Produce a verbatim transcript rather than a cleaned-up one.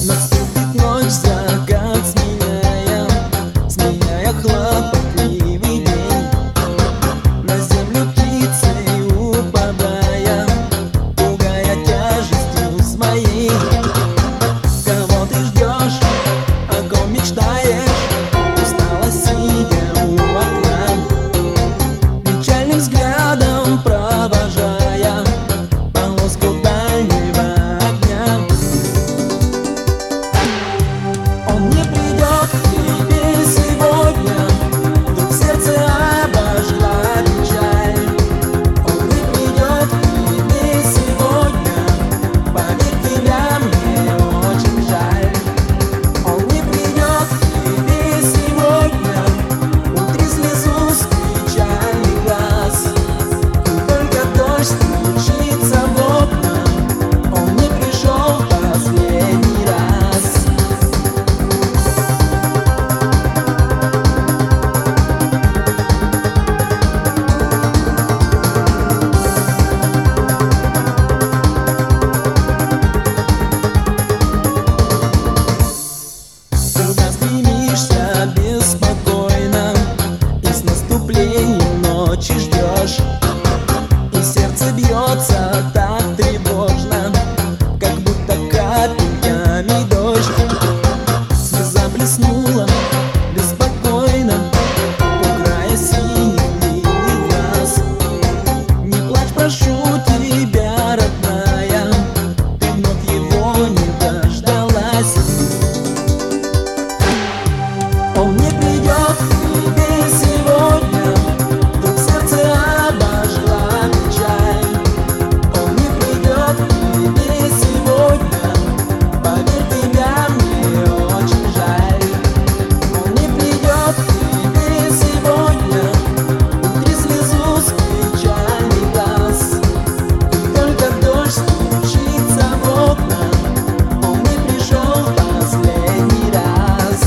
Наступит ночь, закат сменяя, сменяя хлопотливый день. На землю птицей упадая, пугая тяжестью своей. Кого ты ждешь, о ком мечтаешь, устала сидя у окна, печальным взглядом провожая полоску дальнего огня. Он не придет к тебе сегодня, вдруг сердце обожгла печаль. Он не придет к тебе сегодня, поверь, тебя мне очень жаль. Он не придет к тебе сегодня, утри слезу с печальных глаз. И только дождь стучится в окна, он не пришел в последний раз. Куда стремишься беспокойно, и с наступлением ночи ждешь, и сердце бьется так тревожно, как будто капельками дождь. Слеза блеснула беспокойно у края синих длинных глаз. Не плачь, прошу тебя, родная, ты вновь его не дождалась. Он не придет к тебе сегодня, вдруг сердце обожгла печаль. Он не придет к тебе сегодня, поверь, тебя мне очень жаль. Он не придет к тебе сегодня, утри слезу с печальных глаз. И только дождь стучится в окна, он не пришел в последний раз.